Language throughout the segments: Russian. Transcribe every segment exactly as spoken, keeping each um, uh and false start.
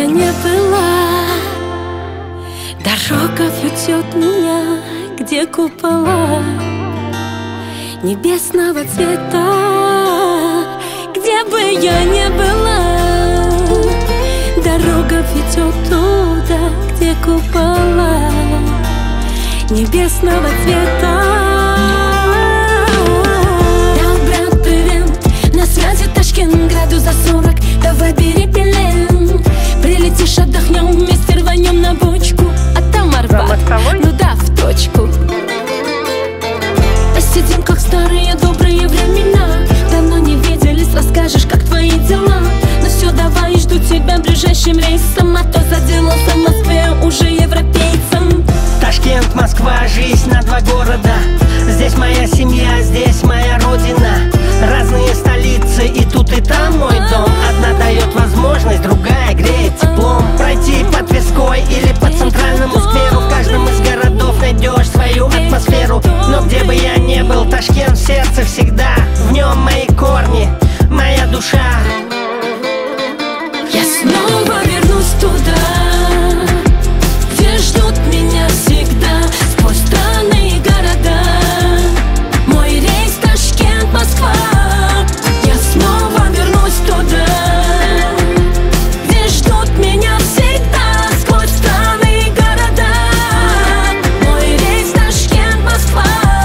не была, дорога ведет меня, где купола небесного цвета. Где бы я ни была, дорога ведет туда, где купола небесного цвета. Да, брат, привет, на связи Ташкент, градус за сорок, давай бери билет. Прилетишь, отдохнем, вместе рванем на бочку, а там Арбат, ну да, в точку. Посидим, как старые добрые времена, давно не виделись, расскажешь, как твои дела. Ну все, давай, жду тебя ближайшим рейсом, а то заделался в Москве уже европейцем. Ташкент, Москва, жизнь на два города. Здесь моя семья, здесь моя родина. Разные столицы, и тут, и там мой дом. Одна дает возможность, другая греет теплом. Пройти по Тверской или по центральному скверу, в каждом из городов найдешь свою атмосферу. Но где бы я ни был, Ташкент в сердце всегда. В нем мои корни, моя душа. Я снова вернусь туда, где ждут меня всегда, сквозь страны и города. Мой рейс Ташкент, Москва. Я снова вернусь туда, где ждут меня всегда, сквозь страны и города. Мой рейс Ташкент, Москва.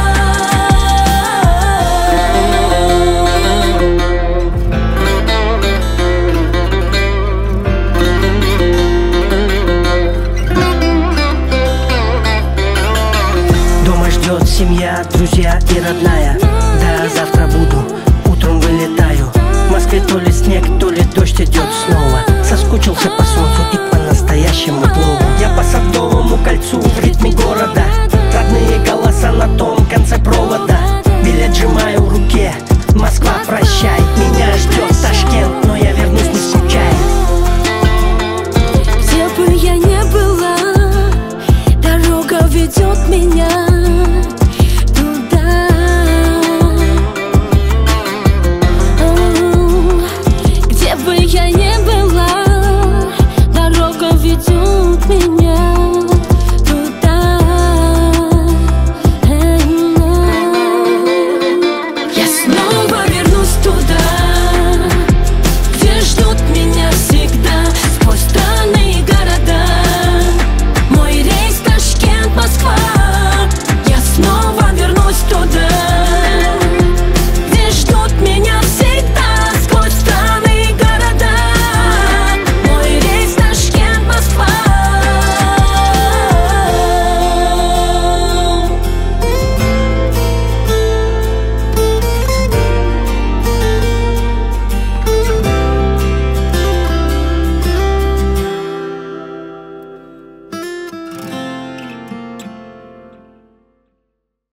Дома ждет семья, друзья и родная. Да, завтра буду, утром вылетаю. В Москве то ли снег, то ли дождь идет снова. Соскучился по солнцу,